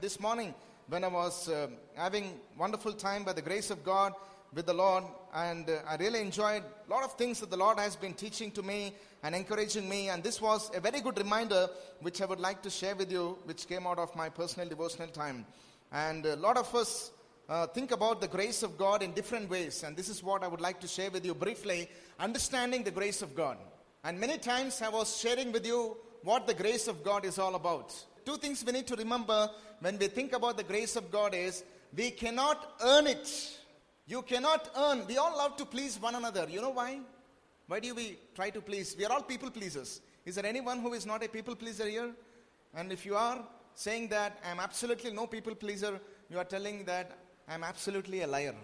this morning when I was having wonderful time by the grace of God with the Lord, and I really enjoyed a lot of things that the Lord has been teaching to me and encouraging me, and this was a very good reminder which I would like to share with you, which came out of my personal devotional time. And a lot of us think about the grace of God in different ways, and this is what I would like to share with you briefly, understanding the grace of God. And many times I was sharing with you what the grace of God is all about. Two things we need to remember when we think about the grace of God is, we cannot earn it. You cannot earn. We all love to please one another. You know why? Why do we try to please? We are all people pleasers. Is there anyone who is not a people pleaser here? And if you are saying that I am absolutely no people pleaser, you are telling that I am absolutely a liar.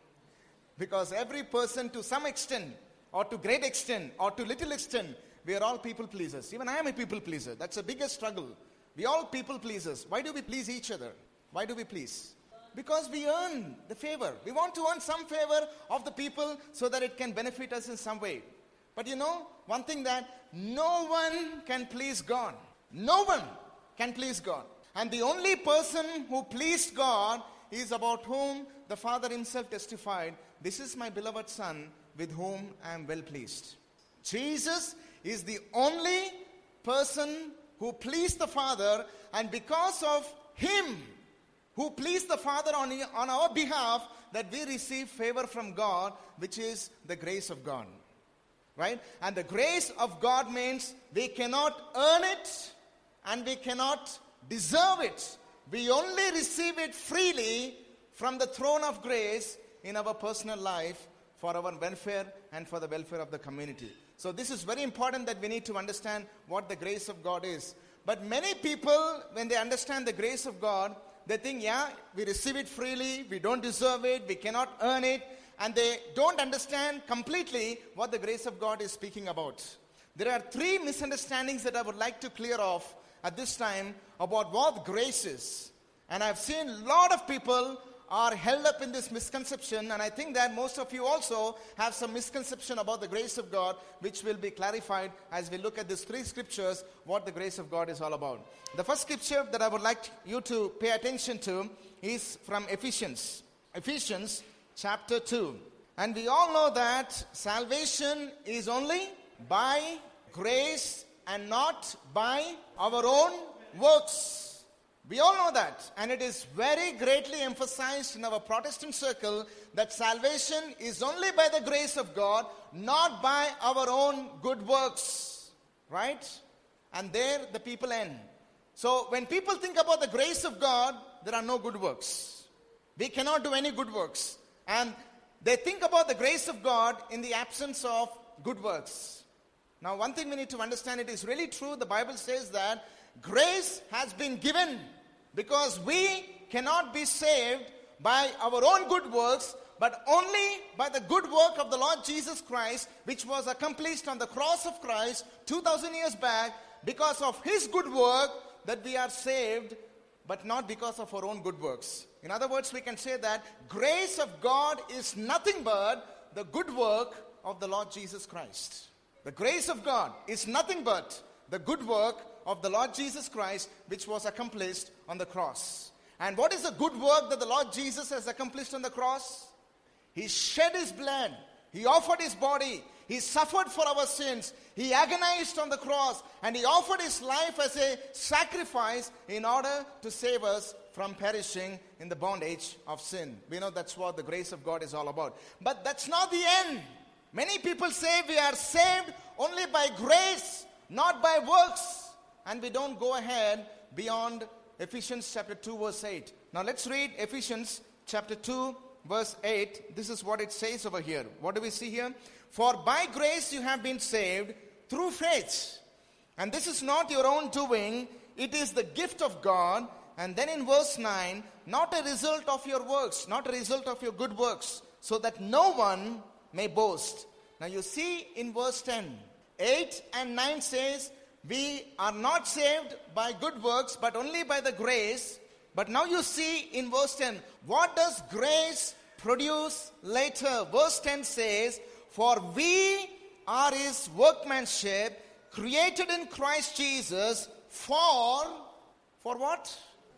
Because every person, to some extent, or to great extent, or to little extent, we are all people pleasers. Even I am a people pleaser. That's the biggest struggle. We all people pleasers. Why do we please each other? Why do we please? Because we earn the favor. We want to earn some favor of the people so that it can benefit us in some way. But you know, one thing that no one can please God. No one can please God. And the only person who pleased God is about whom the Father himself testified, "This is my beloved Son with whom I am well pleased." Jesus is the only person who pleased the Father, and because of him, who pleased the Father on our behalf, that we receive favor from God, which is the grace of God. Right? And the grace of God means we cannot earn it and we cannot deserve it. We only receive it freely from the throne of grace in our personal life for our welfare and for the welfare of the community. So this is very important, that we need to understand what the grace of God is. But many people, when they understand the grace of God, they think, yeah, we receive it freely, we don't deserve it, we cannot earn it, and they don't understand completely what the grace of God is speaking about. There are three misunderstandings that I would like to clear off at this time about what grace is. And I've seen a lot of people are held up in this misconception, and I think that most of you also have some misconception about the grace of God, which will be clarified as we look at these three scriptures, what the grace of God is all about. The first scripture that I would like you to pay attention to is from Ephesians. Ephesians chapter 2. And we all know that salvation is only by grace and not by our own works. We all know that, and it is very greatly emphasized in our Protestant circle that salvation is only by the grace of God, not by our own good works. Right? And there the people end. So when people think about the grace of God, there are no good works. We cannot do any good works. And they think about the grace of God in the absence of good works. Now, one thing we need to understand, it is really true. The Bible says that grace has been given because we cannot be saved by our own good works, but only by the good work of the Lord Jesus Christ, which was accomplished on the cross of Christ 2,000 years back. Because of his good work that we are saved, but not because of our own good works. In other words, we can say that grace of God is nothing but the good work of the Lord Jesus Christ. The grace of God is nothing but the good work of the Lord Jesus Christ, which was accomplished on the cross. And what is the good work that the Lord Jesus has accomplished on the cross? He shed his blood. He offered his body. He suffered for our sins. He agonized on the cross. And he offered his life as a sacrifice in order to save us from perishing in the bondage of sin. We know that's what the grace of God is all about. But that's not the end. Many people say we are saved only by grace, not by works. And we don't go ahead beyond Ephesians chapter 2 verse 8. Now let's read Ephesians chapter 2 verse 8. This is what it says over here. What do we see here? For by grace you have been saved through faith. And this is not your own doing. It is the gift of God. And then in verse 9, not a result of your works, not a result of your good works, so that no one may boast. Now you see in verse 10, 8 and 9 says, we are not saved by good works, but only by the grace. But now you see in verse 10, what does grace produce later? Verse 10 says, for we are his workmanship, created in Christ Jesus for what?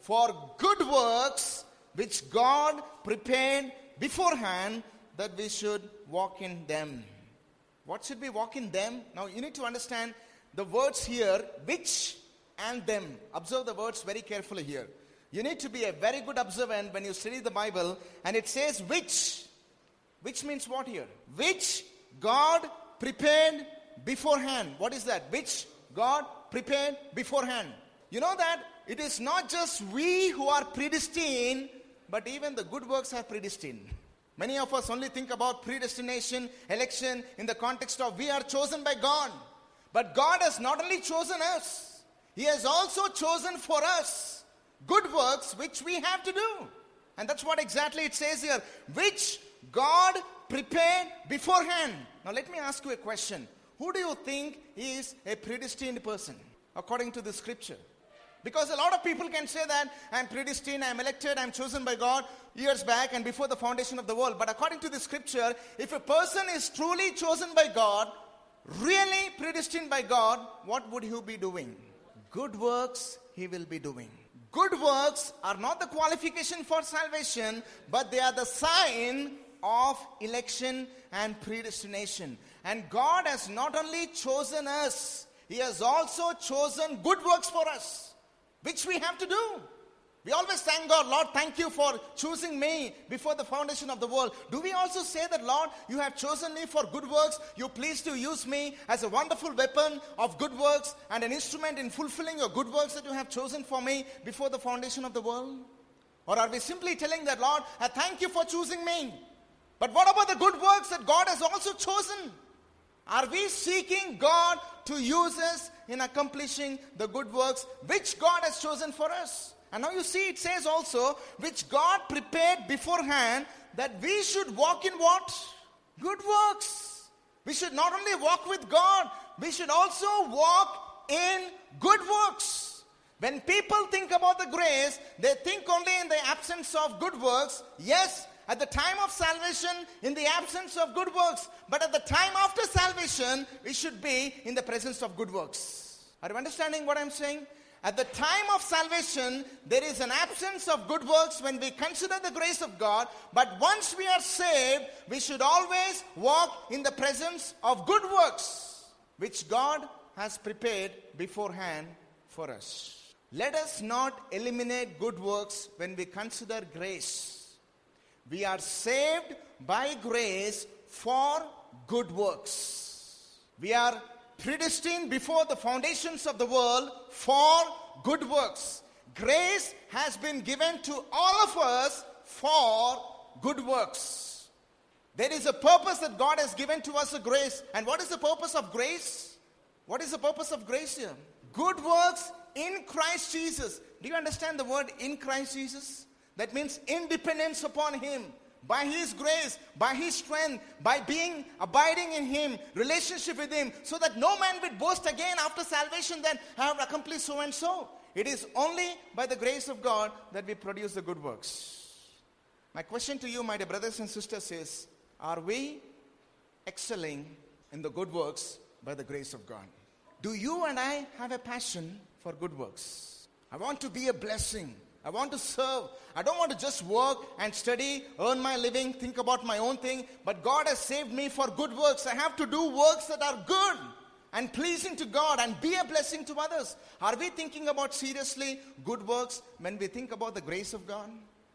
for good works which God prepared beforehand that we should walk in them. What should we walk in them? Now you need to understand the words here, which and them. Observe the words very carefully here. You need to be a very good observant when you study the Bible. And it says which. Which means what here? Which God prepared beforehand. What is that? Which God prepared beforehand. You know that it is not just we who are predestined, but even the good works are predestined. Many of us only think about predestination, election in the context of we are chosen by God. But God has not only chosen us, He has also chosen for us good works which we have to do. And that's what exactly it says here. Which God prepared beforehand. Now let me ask you a question. Who do you think is a predestined person according to the scripture? Because a lot of people can say that I'm predestined, I'm elected, I'm chosen by God years back and before the foundation of the world. But according to the scripture, if a person is truly chosen by God, really predestined by God, what would he be doing? Good works he will be doing. Good works are not the qualification for salvation, but they are the sign of election and predestination. And God has not only chosen us, He has also chosen good works for us, which we have to do. We always thank God, Lord, thank you for choosing me before the foundation of the world. Do we also say that, Lord, you have chosen me for good works. You're pleased to use me as a wonderful weapon of good works and an instrument in fulfilling your good works that you have chosen for me before the foundation of the world? Or are we simply telling that, Lord, I thank you for choosing me, but what about the good works that God has also chosen? Are we seeking God to use us in accomplishing the good works which God has chosen for us? And now you see it says also, which God prepared beforehand that we should walk in what? Good works. We should not only walk with God, we should also walk in good works. When people think about the grace, they think only in the absence of good works. Yes, at the time of salvation, in the absence of good works. But at the time after salvation, we should be in the presence of good works. Are you understanding what I'm saying? At the time of salvation, there is an absence of good works when we consider the grace of God. But once we are saved, we should always walk in the presence of good works, which God has prepared beforehand for us. Let us not eliminate good works when we consider grace. We are saved by grace for good works. We are predestined before the foundations of the world for good works. Grace has been given to all of us for good works. There is a purpose that God has given to us, a grace. And what is the purpose of grace? What is the purpose of grace here? Good works in Christ Jesus. Do you understand the word in Christ Jesus? That means independence upon Him, by His grace, by His strength, by abiding in Him, relationship with Him, so that no man will boast again after salvation that I have accomplished so and so. It is only by the grace of God that we produce the good works. My question to you, my dear brothers and sisters, is, are we excelling in the good works by the grace of God? Do you and I have a passion for good works? I want to be a blessing. I want to serve. I don't want to just work and study, earn my living, think about my own thing. But God has saved me for good works. I have to do works that are good and pleasing to God and be a blessing to others. Are we thinking about seriously good works when we think about the grace of God?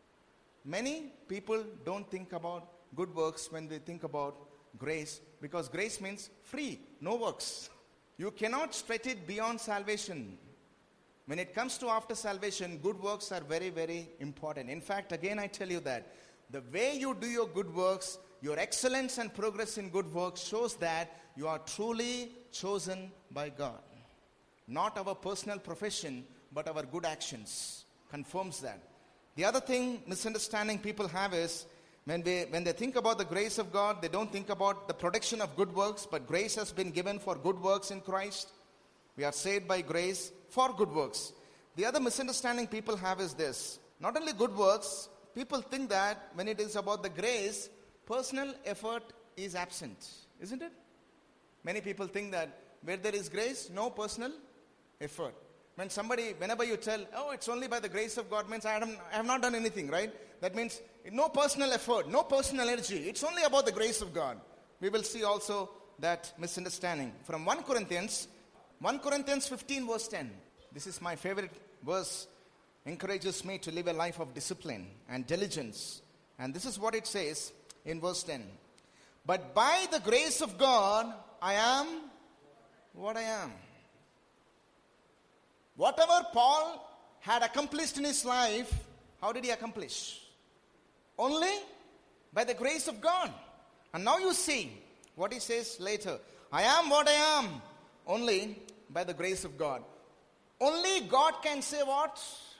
Many people don't think about good works when they think about grace, because grace means free, no works. You cannot stretch it beyond salvation. When it comes to after salvation, good works are very, very important. In fact, again I tell you that the way you do your good works, your excellence and progress in good works shows that you are truly chosen by God. Not our personal profession, but our good actions confirms that. The other thing, misunderstanding people have is, when they think about the grace of God, they don't think about the production of good works, but grace has been given for good works in Christ. We are saved by grace for good works. The other misunderstanding people have is this. Not only good works, people think that when it is about the grace, personal effort is absent. Isn't it? Many people think that where there is grace, no personal effort. Whenever you tell, oh, it's only by the grace of God, means I have not done anything, right? That means no personal effort, no personal energy. It's only about the grace of God. We will see also that misunderstanding. From 1 Corinthians 15 verse 10. This is my favorite verse. Encourages me to live a life of discipline and diligence. And this is what it says in verse 10. But by the grace of God, I am what I am. Whatever Paul had accomplished in his life, how did he accomplish? Only by the grace of God. And now you see what he says later. I am what I am, only by the grace of God. Only God can say what?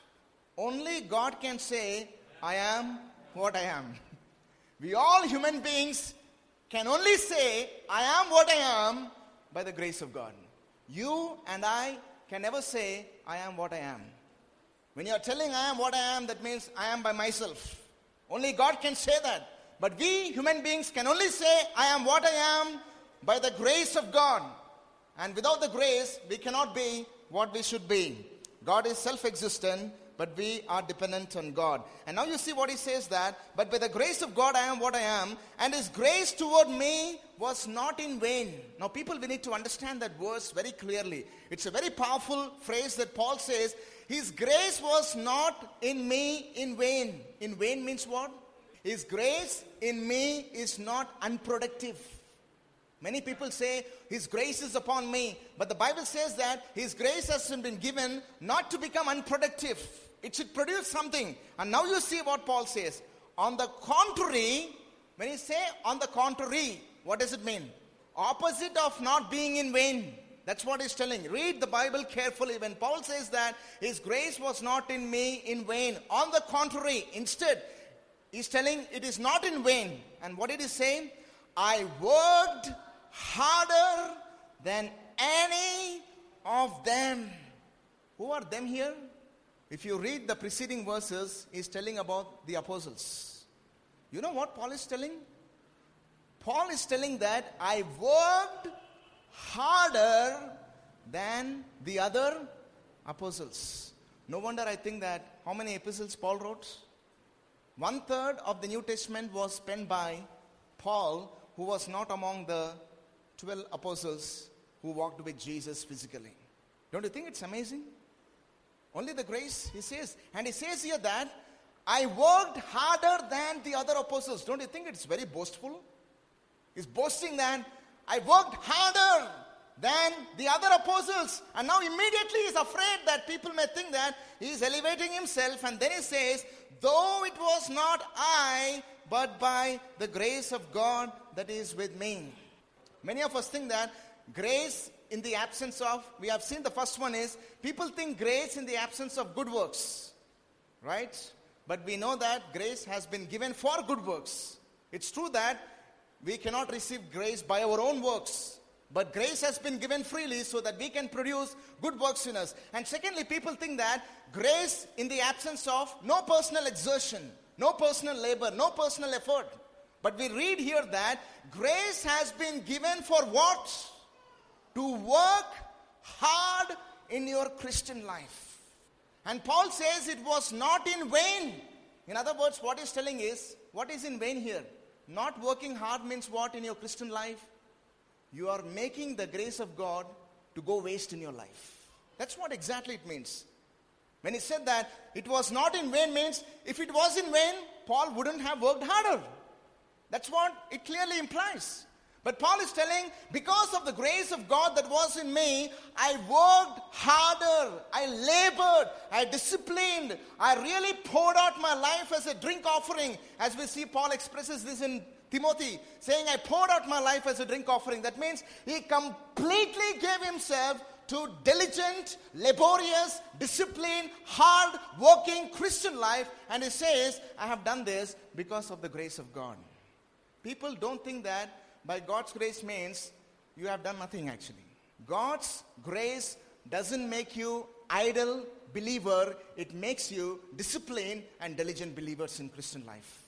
Only God can say, I am what I am. We all human beings can only say, I am what I am by the grace of God. You and I can never say, I am what I am. When you are telling I am what I am, that means I am by myself. Only God can say that. But we human beings can only say, I am what I am by the grace of God. And without the grace, we cannot be what we should be. God is self-existent, but we are dependent on God. And now you see what he says that, but by the grace of God I am what I am, and his grace toward me was not in vain. Now people, we need to understand that verse very clearly. It's a very powerful phrase that Paul says, his grace was not in me in vain. In vain means what? His grace in me is not unproductive. Many people say, his grace is upon me. But the Bible says that his grace has been given not to become unproductive. It should produce something. And now you see what Paul says. On the contrary, when he say on the contrary, what does it mean? Opposite of not being in vain. That's what he's telling. Read the Bible carefully. When Paul says that his grace was not in me in vain. On the contrary, instead, he's telling it is not in vain. And what did he say? I worked harder than any of them. Who are them here? If you read the preceding verses, he's telling about the apostles. You know what Paul is telling? Paul is telling that I worked harder than the other apostles. No wonder I think that how many epistles Paul wrote? 1/3 of the New Testament was penned by Paul, who was not among the 12 apostles who walked with Jesus physically. Don't you think it's amazing? Only the grace, he says. And he says here that I worked harder than the other apostles. Don't you think it's very boastful? He's boasting that I worked harder than the other apostles. And now immediately he's afraid that people may think that he's elevating himself. And then he says, though it was not I, but by the grace of God that is with me. Many of us think that grace in the absence of, we have seen the first one is, people think grace in the absence of good works. Right? But we know that grace has been given for good works. It's true that we cannot receive grace by our own works. But grace has been given freely so that we can produce good works in us. And secondly, people think that grace in the absence of no personal exertion, no personal labor, no personal effort. But we read here that grace has been given for what? To work hard in your Christian life. And Paul says it was not in vain. In other words, what he's telling is, what is in vain here? Not working hard means what in your Christian life? You are making the grace of God to go waste in your life. That's what exactly it means. When he said that it was not in vain means, if it was in vain, Paul wouldn't have worked harder. That's what it clearly implies. But Paul is telling, because of the grace of God that was in me, I worked harder, I labored, I disciplined, I really poured out my life as a drink offering. As we see, Paul expresses this in Timothy, saying, I poured out my life as a drink offering. That means he completely gave himself to diligent, laborious, disciplined, hard-working Christian life. And he says, I have done this because of the grace of God. People don't think that by God's grace means you have done nothing actually. God's grace doesn't make you idle believer. It makes you disciplined and diligent believers in Christian life.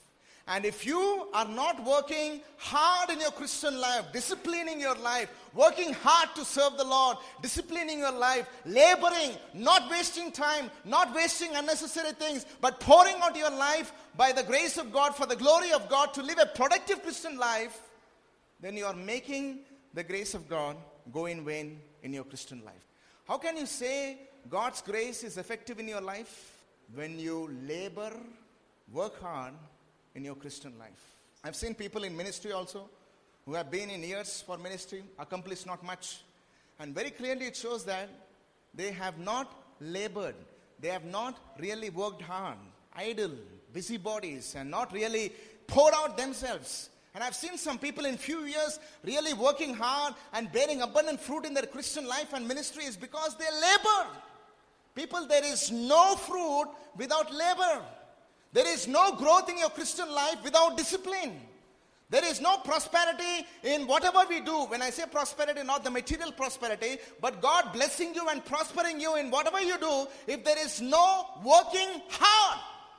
And if you are not working hard in your Christian life, disciplining your life, working hard to serve the Lord, disciplining your life, laboring, not wasting time, not wasting unnecessary things, but pouring out your life by the grace of God, for the glory of God, to live a productive Christian life, then you are making the grace of God go in vain in your Christian life. How can you say God's grace is effective in your life? When you labor, work hard in your Christian life. I've seen people in ministry also who have been in years for ministry, accomplished not much. And very clearly it shows that they have not labored. They have not really worked hard, idle, busybodies, and not really poured out themselves. And I've seen some people in few years really working hard and bearing abundant fruit in their Christian life and ministry is because they labor. People, there is no fruit without labor. There is no growth in your Christian life without discipline. There is no prosperity in whatever we do. When I say prosperity, not the material prosperity, but God blessing you and prospering you in whatever you do, if there is no working hard.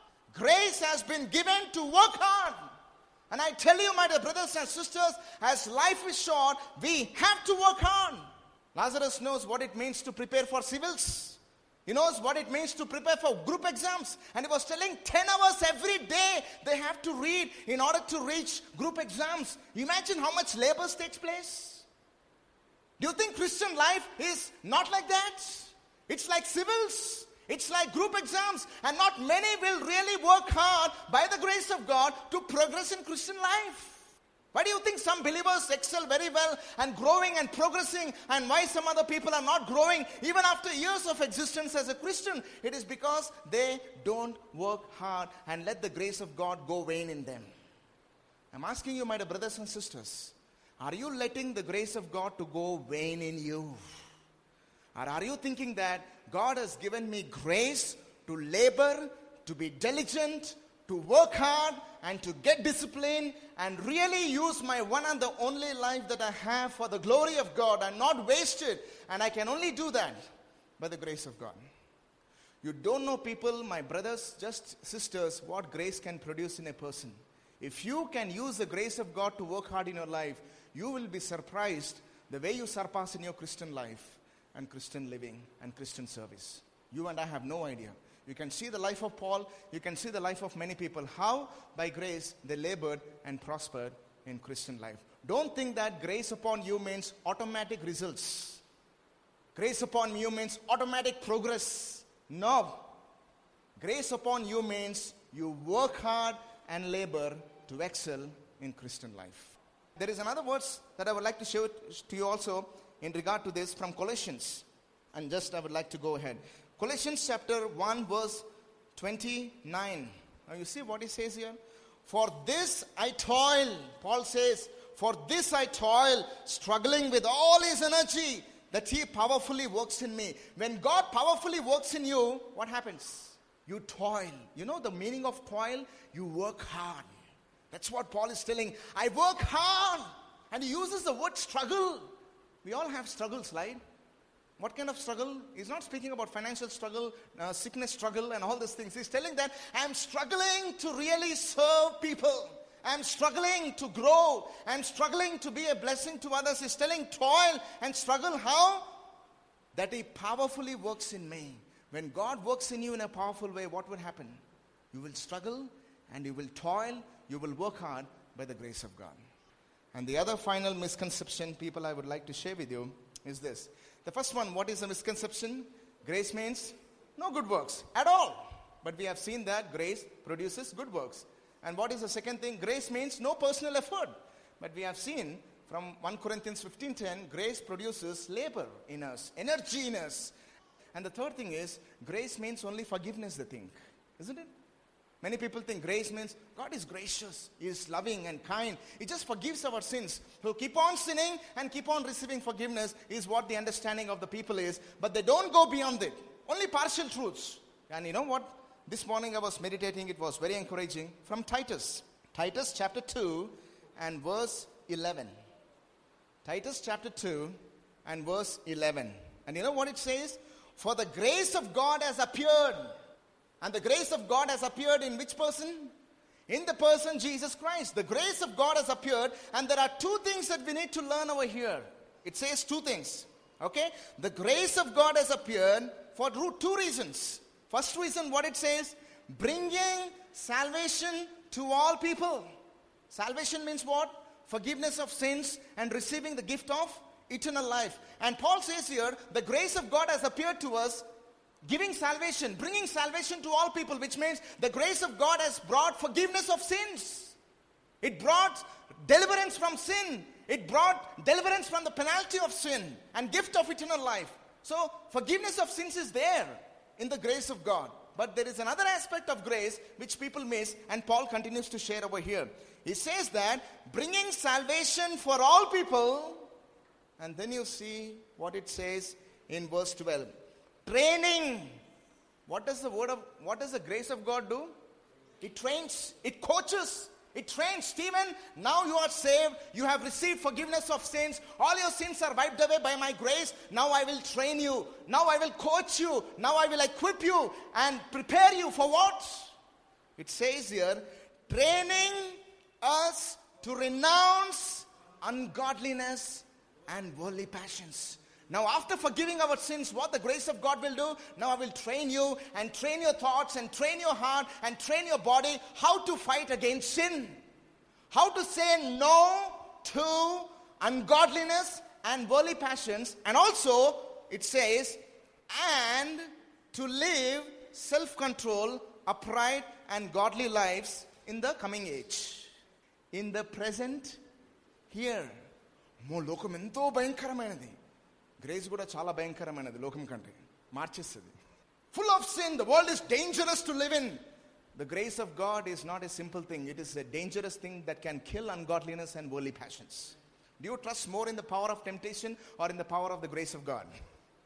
Grace has been given to work hard. And I tell you, my dear brothers and sisters, as life is short, we have to work hard. Lazarus knows what it means to prepare for civils. He knows what it means to prepare for group exams. And he was telling 10 hours every day they have to read in order to reach group exams. Imagine how much labor takes place. Do you think Christian life is not like that? It's like civils. It's like group exams. And not many will really work hard by the grace of God to progress in Christian life. Why do you think some believers excel very well and growing and progressing, and why some other people are not growing even after years of existence as a Christian? It is because they don't work hard and let the grace of God go vain in them. I'm asking you, my dear brothers and sisters, are you letting the grace of God to go vain in you? Or are you thinking that God has given me grace to labor, to be diligent, to work hard, and to get discipline and really use my one and the only life that I have for the glory of God and not waste it. And I can only do that by the grace of God. You don't know, people, my brothers, just sisters, what grace can produce in a person. If you can use the grace of God to work hard in your life, you will be surprised the way you surpass in your Christian life and Christian living and Christian service. You and I have no idea. You can see the life of Paul. You can see the life of many people. How? By grace, they labored and prospered in Christian life. Don't think that grace upon you means automatic results. Grace upon you means automatic progress. No. Grace upon you means you work hard and labor to excel in Christian life. There is another verse that I would like to show to you also in regard to this from Colossians. And just I would like to go ahead. Colossians chapter 1 verse 29. Now you see what he says here? For this I toil, Paul says, for this I toil, struggling with all his energy, that he powerfully works in me. When God powerfully works in you, what happens? You toil. You know the meaning of toil? You work hard. That's what Paul is telling. I work hard. And he uses the word struggle. We all have struggles, right? What kind of struggle? He's not speaking about financial struggle, sickness struggle, and all these things. He's telling that I'm struggling to really serve people. I'm struggling to grow. I'm struggling to be a blessing to others. He's telling toil and struggle. How? That he powerfully works in me. When God works in you in a powerful way, what will happen? You will struggle and you will toil. You will work hard by the grace of God. And the other final misconception, people, I would like to share with you is this. The first one, what is a misconception? Grace means no good works at all. But we have seen that grace produces good works. And what is the second thing? Grace means no personal effort. But we have seen from 1 Corinthians 15:10, grace produces labor in us, energy in us. And the third thing is, grace means only forgiveness, they think. Isn't it? Many people think grace means God is gracious, He is loving and kind. He just forgives our sins. So keep on sinning and keep on receiving forgiveness is what the understanding of the people is. But they don't go beyond it. Only partial truths. And you know what? This morning I was meditating. It was very encouraging. From Titus. Titus chapter 2 and verse 11. Titus chapter 2 and verse 11. And you know what it says? For the grace of God has appeared. And the grace of God has appeared in which person? In the person Jesus Christ. The grace of God has appeared, and there are two things that we need to learn over here. It says two things. Okay? The grace of God has appeared for two reasons. First reason, what it says, bringing salvation to all people. Salvation means what? Forgiveness of sins and receiving the gift of eternal life. And Paul says here, the grace of God has appeared to us, giving salvation, bringing salvation to all people, which means the grace of God has brought forgiveness of sins. It brought deliverance from sin. It brought deliverance from the penalty of sin and gift of eternal life. So forgiveness of sins is there in the grace of God. But there is another aspect of grace which people miss, and Paul continues to share over here. He says that bringing salvation for all people, and then you see what it says in verse 12. Training. What does the grace of God do? It trains, it coaches, it trains. Stephen, now you are saved, you have received forgiveness of sins, all your sins are wiped away by my grace. Now I will train you, now I will coach you, now I will equip you and prepare you for what? It says here, training us to renounce ungodliness and worldly passions. Now after forgiving our sins, what the grace of God will do? Now I will train you and train your thoughts and train your heart and train your body how to fight against sin. How to say no to ungodliness and worldly passions. And also it says, and to live self-control, upright and godly lives in the coming age. In the present here. లోకం ఎంతో భయంకరమైనది. Grace కూడా చాలా భయంకరమైనది లోకం కంటే. మార్చేస్తుంది. Full of sin. The world is dangerous to live in. The grace of God is not a simple thing. It is a dangerous thing that can kill ungodliness and worldly passions. Do you trust more in the power of temptation or in the power of the grace of God?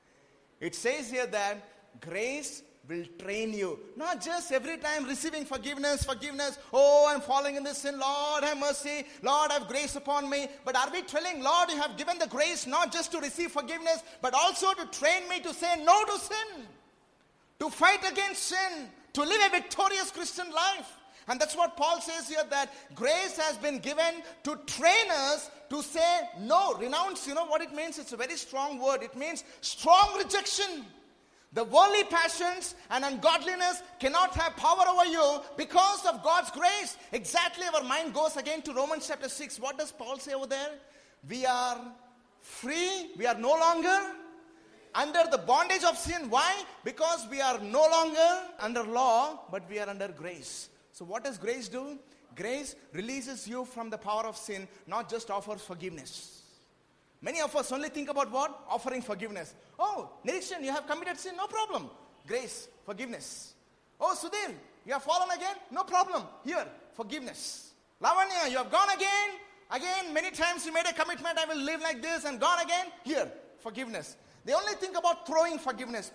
It says here that grace will train you. Not just every time receiving forgiveness. Oh, I'm falling in this sin. Lord, have mercy. Lord, have grace upon me. But are we telling, Lord, you have given the grace not just to receive forgiveness, but also to train me to say no to sin, to fight against sin, to live a victorious Christian life. And that's what Paul says here, that grace has been given to train us to say no, renounce. You know what it means? It's a very strong word. It means strong rejection. The worldly passions and ungodliness cannot have power over you because of God's grace. Exactly, our mind goes again to Romans chapter 6. What does Paul say over there? We are free. We are no longer under the bondage of sin. Why? Because we are no longer under law, but we are under grace. So what does grace do? Grace releases you from the power of sin, not just offers forgiveness. Many of us only think about what? Offering forgiveness. Oh, Nirishan, you have committed sin? No problem. Grace, forgiveness. Oh, Sudhir, you have fallen again? No problem. Here, forgiveness. Lavanya, you have gone again. Many times you made a commitment, I will live like this, and gone again. Here, forgiveness. They only think about throwing forgiveness,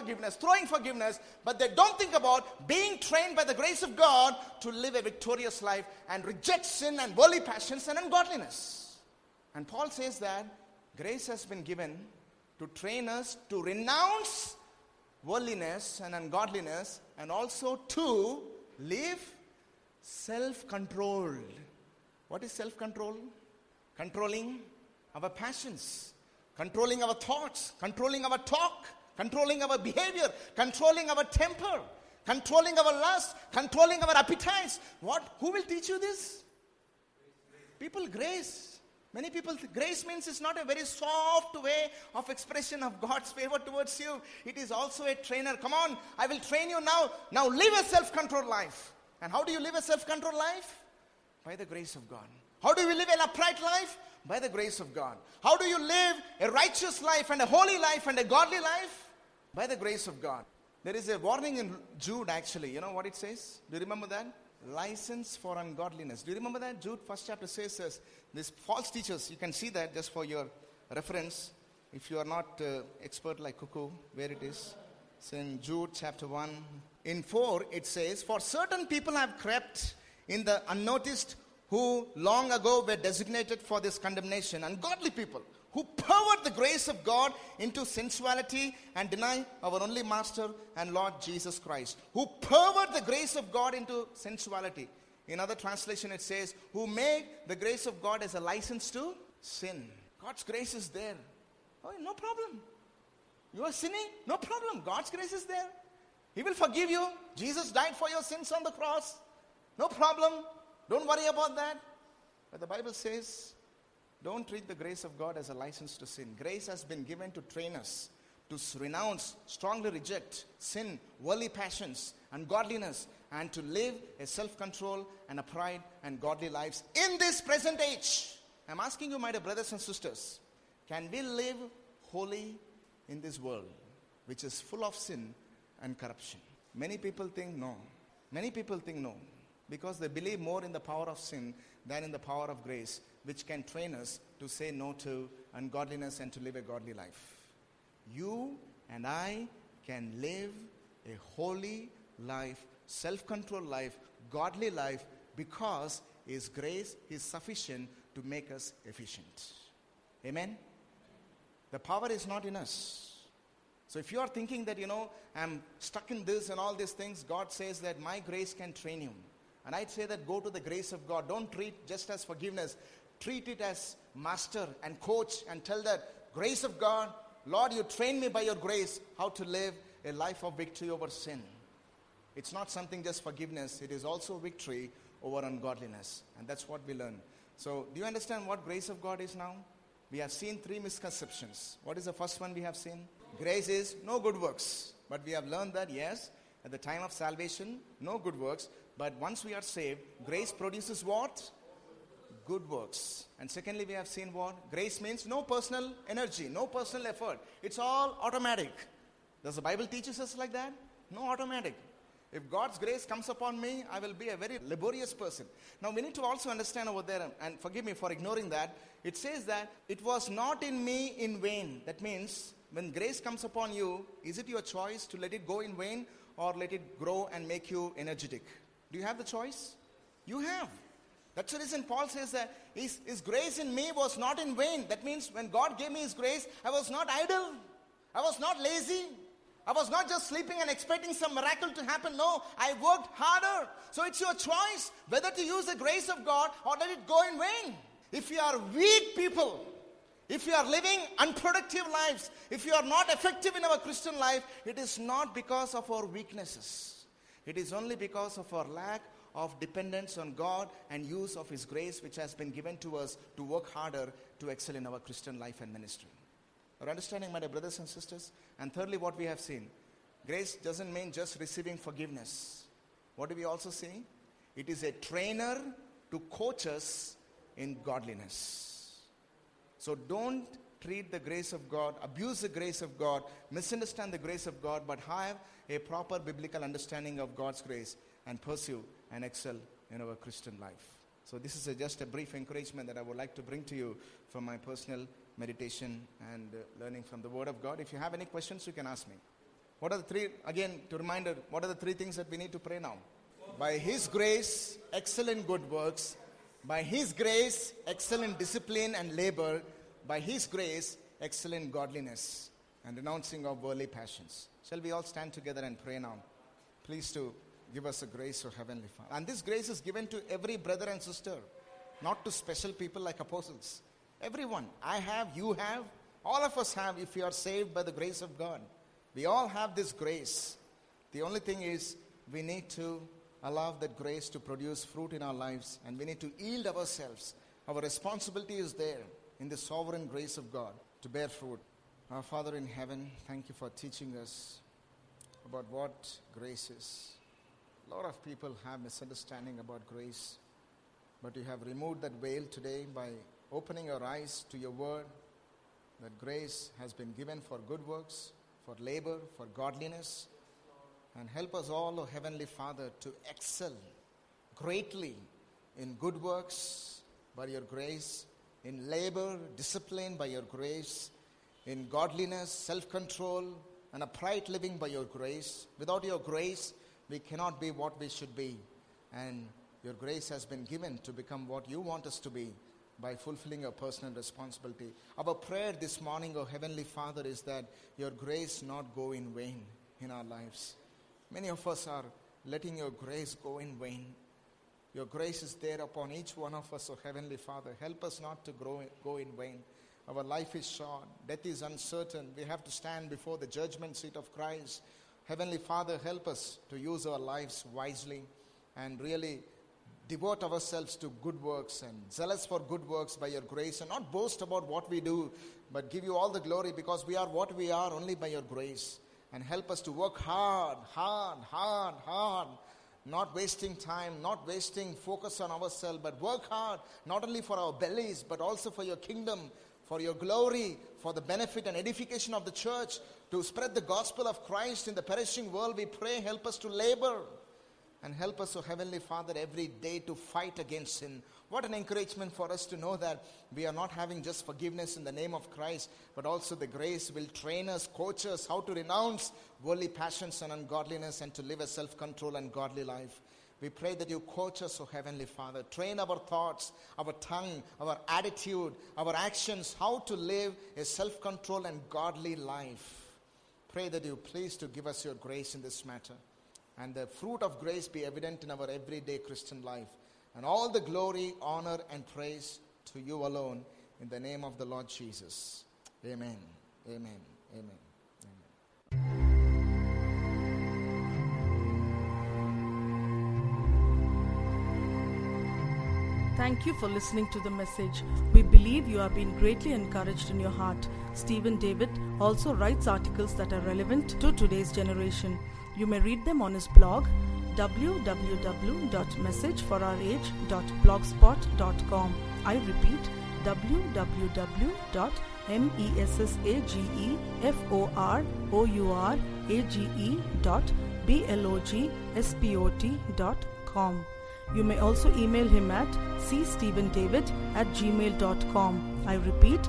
but they don't think about being trained by the grace of God to live a victorious life and reject sin and worldly passions and ungodliness. And Paul says that grace has been given to train us to renounce worldliness and ungodliness, and also to live self-controlled. What is self-control? Controlling our passions, controlling our thoughts, controlling our talk, controlling our behavior, controlling our temper, controlling our lust, controlling our appetites. What? Who will teach you this? People, grace. Many people, grace means it's not a very soft way of expression of God's favor towards you. It is also a trainer. Come on, I will train you now. Now live a self-controlled life. And how do you live a self-controlled life? By the grace of God. How do you live an upright life? By the grace of God. How do you live a righteous life and a holy life and a godly life? By the grace of God. There is a warning in Jude actually. You know what it says? Do you remember that? License for ungodliness. Do you remember that? Jude first chapter says these false teachers, you can see that just for your reference. If you are not expert like Cuckoo, where it is. It's in Jude chapter 1. In 4 it says, for certain people have crept in the unnoticed, who long ago were designated for this condemnation. Ungodly people who pervert the grace of God into sensuality and deny our only Master and Lord Jesus Christ. Who pervert the grace of God into sensuality. In other translation it says, who made the grace of God as a license to sin. God's grace is there. Oh, no problem. You are sinning? No problem. God's grace is there. He will forgive you. Jesus died for your sins on the cross. No problem. Don't worry about that. But the Bible says, don't treat the grace of God as a license to sin. Grace has been given to train us to renounce, strongly reject sin, worldly passions, ungodliness, and to live a self-control and a pride and godly lives in this present age. I'm asking you, my dear brothers and sisters, can we live holy in this world, which is full of sin and corruption? Many people think no. Many people think no, because they believe more in the power of sin than in the power of grace, which can train us to say no to ungodliness and to live a godly life. You and I can live a holy life, self-controlled life, godly life, because His grace is sufficient to make us efficient. Amen? The power is not in us. So if you are thinking that, I'm stuck in this and all these things, God says that my grace can train you. And I'd say that go to the grace of God. Don't treat just as forgiveness. Treat it as master and coach, and tell that grace of God, Lord, you train me by your grace how to live a life of victory over sin. It's not something just forgiveness. It is also victory over ungodliness. And that's what we learn. So do you understand what grace of God is now? We have seen 3 misconceptions. What is the first one we have seen? Grace is no good works. But we have learned that, yes, at the time of salvation, no good works. But once we are saved, grace produces what? Good works. And secondly, we have seen what? Grace means no personal energy, no personal effort. It's all automatic. Does the Bible teach us like that? No, automatic. If God's grace comes upon me, I will be a very laborious person. Now we need to also understand over there, and forgive me for ignoring that, it says that it was not in me in vain. That means when grace comes upon you, is it your choice to let it go in vain or let it grow and make you energetic? Do you have the choice? You have. That's the reason Paul says that his grace in me was not in vain. That means when God gave me His grace, I was not idle. I was not lazy. I was not just sleeping and expecting some miracle to happen. No, I worked harder. So it's your choice whether to use the grace of God or let it go in vain. If you are weak people, if you are living unproductive lives, if you are not effective in our Christian life, it is not because of our weaknesses. It is only because of our lack of dependence on God and use of His grace, which has been given to us to work harder to excel in our Christian life and ministry. Are you understanding, my dear brothers and sisters? And thirdly, what we have seen, grace doesn't mean just receiving forgiveness. What do we also see? It is a trainer to coach us in godliness. So don't treat the grace of God, abuse the grace of God, misunderstand the grace of God, but have a proper biblical understanding of God's grace and pursue and excel in our Christian life. So this is just a brief encouragement that I would like to bring to you from my personal meditation and learning from the Word of God. If you have any questions, you can ask me. What are the 3, again, to reminder, what are the 3 things that we need to pray now? By His grace, excel in good works. By His grace, excel in discipline and labor. By His grace, excel in godliness and renouncing of worldly passions. Shall we all stand together and pray now? Please to give us a grace, O Heavenly Father. And this grace is given to every brother and sister, not to special people like apostles. Everyone. I have, you have, all of us have, if you are saved by the grace of God. We all have this grace. The only thing is we need to allow that grace to produce fruit in our lives, and we need to yield ourselves. Our responsibility is there in the sovereign grace of God to bear fruit. Our Father in heaven, thank you for teaching us about what grace is. A lot of people have misunderstanding about grace, but you have removed that veil today by opening our eyes to your word, that grace has been given for good works, for labor, for godliness. And help us all, O Heavenly Father, to excel greatly in good works by your grace, in labor, discipline by your grace, in godliness, self-control, and upright living by your grace. Without your grace, we cannot be what we should be. And your grace has been given to become what you want us to be by fulfilling our personal responsibility. Our prayer this morning, O Heavenly Father, is that your grace not go in vain in our lives. Many of us are letting your grace go in vain. Your grace is there upon each one of us, O Heavenly Father. Help us not to go in vain. Our life is short. Death is uncertain. We have to stand before the judgment seat of Christ. Heavenly Father, help us to use our lives wisely and really devote ourselves to good works and zealous for good works by your grace, and not boast about what we do, but give you all the glory, because we are what we are only by your grace. And help us to work hard, not wasting time, not wasting focus on ourselves, but work hard, not only for our bellies, but also for your kingdom, for your glory, for the benefit and edification of the church, to spread the gospel of Christ in the perishing world. We pray, help us to labor. And help us, O Heavenly Father, every day to fight against sin. What an encouragement for us to know that we are not having just forgiveness in the name of Christ, but also the grace will train us, coach us how to renounce worldly passions and ungodliness and to live a self-control and godly life. We pray that you coach us, O Heavenly Father. Train our thoughts, our tongue, our attitude, our actions, how to live a self-control and godly life. Pray that you please to give us your grace in this matter. And the fruit of grace be evident in our everyday Christian life. And all the glory, honor, and praise to you alone, in the name of the Lord Jesus. Amen. Amen. Amen. Thank you for listening to the message. We believe you have been greatly encouraged in your heart. Stephen David also writes articles that are relevant to today's generation. You may read them on his blog, www.messageforourage.blogspot.com. I repeat, www.messageforourage.blogspot.com. You may also email him at cstephendavid@gmail.com. I repeat,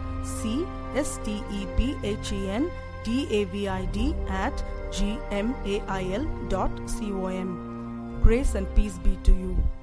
cstephendavid@gmail.com. Grace and peace be to you.